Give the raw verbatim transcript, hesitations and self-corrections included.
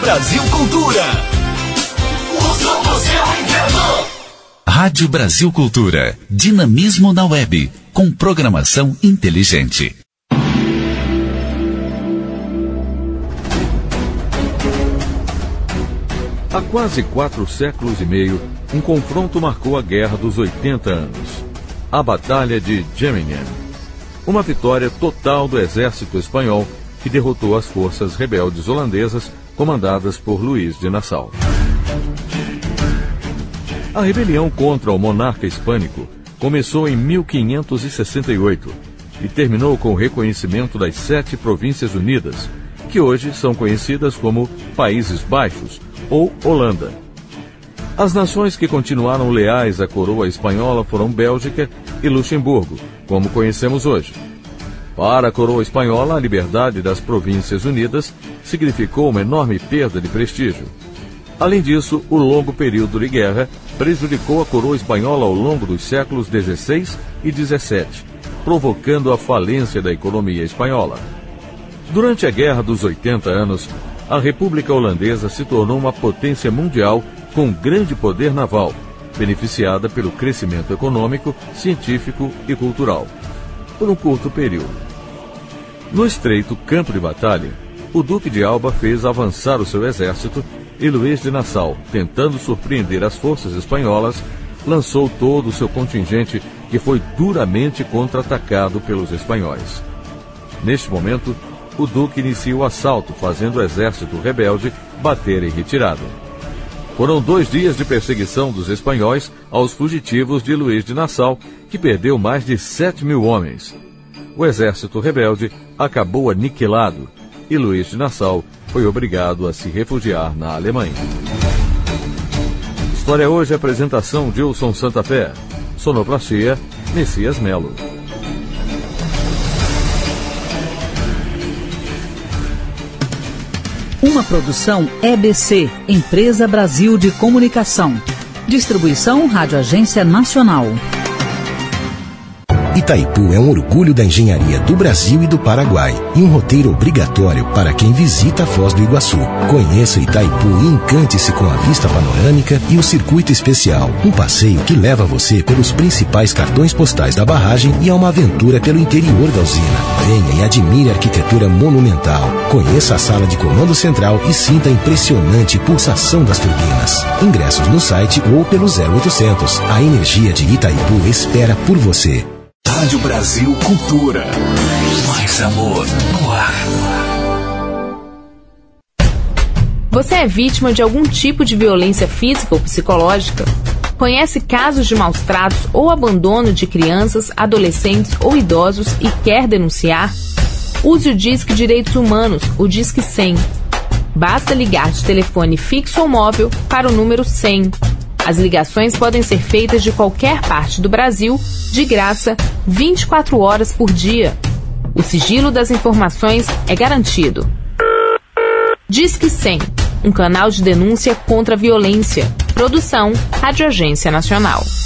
Brasil Cultura. O som do seu inverno. Rádio Brasil Cultura. Dinamismo na web. Com programação inteligente. Há quase quatro séculos e meio, um confronto marcou a Guerra dos oitenta anos. A Batalha de Jemmingen. Uma vitória total do exército espanhol que derrotou as forças rebeldes holandesas comandadas por Luís de Nassau. A rebelião contra o monarca hispânico começou em mil quinhentos e sessenta e oito e terminou com o reconhecimento das sete Províncias Unidas, que hoje são conhecidas como Países Baixos ou Holanda. As nações que continuaram leais à coroa espanhola foram Bélgica e Luxemburgo, como conhecemos hoje. Para a coroa espanhola, a liberdade das Províncias Unidas significou uma enorme perda de prestígio. Além disso, o longo período de guerra prejudicou a coroa espanhola ao longo dos séculos dezesseis e dezessete, provocando a falência da economia espanhola. Durante a Guerra dos oitenta anos, a República Holandesa se tornou uma potência mundial com grande poder naval, beneficiada pelo crescimento econômico, científico e cultural, por um curto período. No estreito campo de batalha, o Duque de Alba fez avançar o seu exército e Luís de Nassau, tentando surpreender as forças espanholas, lançou todo o seu contingente, que foi duramente contra-atacado pelos espanhóis. Neste momento, o Duque inicia o assalto, fazendo o exército rebelde bater em retirada. Foram dois dias de perseguição dos espanhóis aos fugitivos de Luís de Nassau, que perdeu mais de sete mil homens. O exército rebelde acabou aniquilado e Luís de Nassau foi obrigado a se refugiar na Alemanha. História hoje, apresentação Gilson Santa Fé. Sonoplastia, Messias Melo. Uma produção E B C, Empresa Brasil de Comunicação. Distribuição Rádio Agência Nacional. Itaipu é um orgulho da engenharia do Brasil e do Paraguai e um roteiro obrigatório para quem visita a Foz do Iguaçu. Conheça Itaipu e encante-se com a vista panorâmica e o circuito especial. Um passeio que leva você pelos principais cartões postais da barragem e a uma aventura pelo interior da usina. Venha e admire a arquitetura monumental. Conheça a sala de comando central e sinta a impressionante pulsação das turbinas. Ingressos no site ou pelo zero oitocentos. A energia de Itaipu espera por você. Rádio Brasil Cultura. Mais amor no ar. Você é vítima de algum tipo de violência física ou psicológica? Conhece casos de maus tratos ou abandono de crianças, adolescentes ou idosos e quer denunciar? Use o Disque Direitos Humanos, o Disque cem. Basta ligar de telefone fixo ou móvel para o número cem. As ligações podem ser feitas de qualquer parte do Brasil, de graça, vinte e quatro horas por dia. O sigilo das informações é garantido. Disque cem, um canal de denúncia contra a violência. Produção Rádio Agência Nacional.